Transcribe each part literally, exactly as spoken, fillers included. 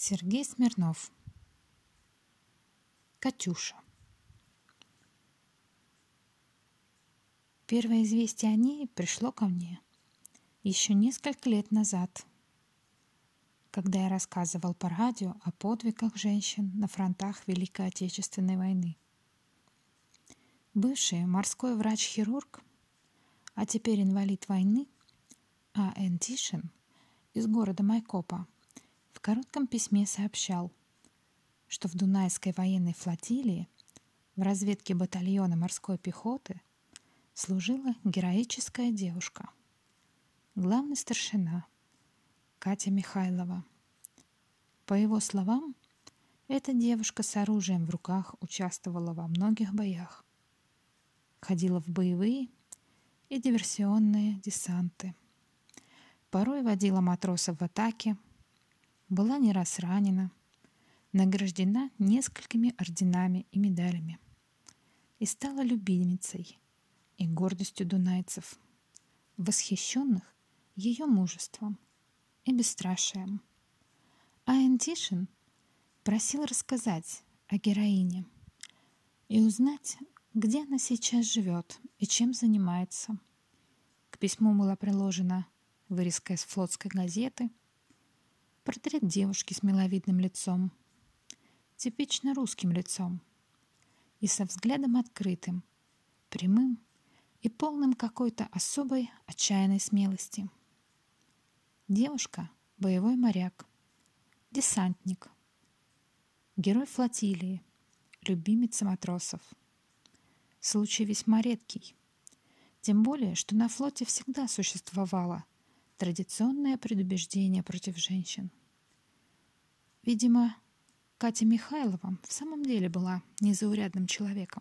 Сергей Смирнов. Катюша. Первое известие о ней пришло ко мне еще несколько лет назад, когда я рассказывал по радио о подвигах женщин на фронтах Великой Отечественной войны. Бывший морской врач-хирург, а теперь инвалид войны А Н Тишин из города Майкопа в коротком письме сообщал, что в Дунайской военной флотилии в разведке батальона морской пехоты служила героическая девушка, главный старшина Катя Михайлова. По его словам, эта девушка с оружием в руках участвовала во многих боях, ходила в боевые и диверсионные десанты, порой водила матросов в атаке, была не раз ранена, награждена несколькими орденами и медалями и стала любимицей и гордостью дунайцев, восхищенных ее мужеством и бесстрашием. А Н Тишин просил рассказать о героине и узнать, где она сейчас живет и чем занимается. К письму была приложена вырезка из флотской газеты, портрет девушки с миловидным лицом, типично русским лицом, и со взглядом открытым, прямым и полным какой-то особой отчаянной смелости. Девушка — боевой моряк, десантник, герой флотилии, любимица матросов. Случай весьма редкий, тем более, что на флоте всегда существовало традиционное предубеждение против женщин. Видимо, Катя Михайлова в самом деле была незаурядным человеком.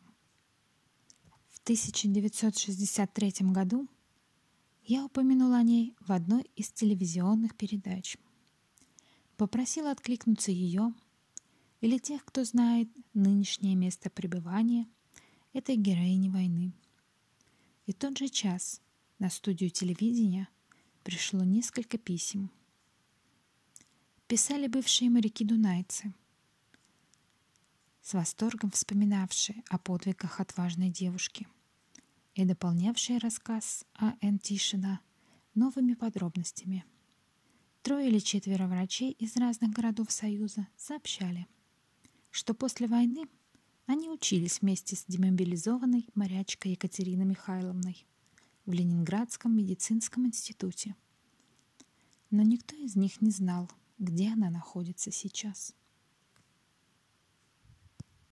В тысяча девятьсот шестьдесят третьем году я упомянула о ней в одной из телевизионных передач. Попросила откликнуться ее или тех, кто знает нынешнее место пребывания этой героини войны. И в тот же час на студию телевидения пришло несколько писем. Писали бывшие моряки-дунайцы, с восторгом вспоминавшие о подвигах отважной девушки и дополнявшие рассказ А Н Тишина новыми подробностями. Трое или четверо врачей из разных городов Союза сообщали, что после войны они учились вместе с демобилизованной морячкой Екатериной Михайловной в Ленинградском медицинском институте. Но никто из них не знал, где она находится сейчас.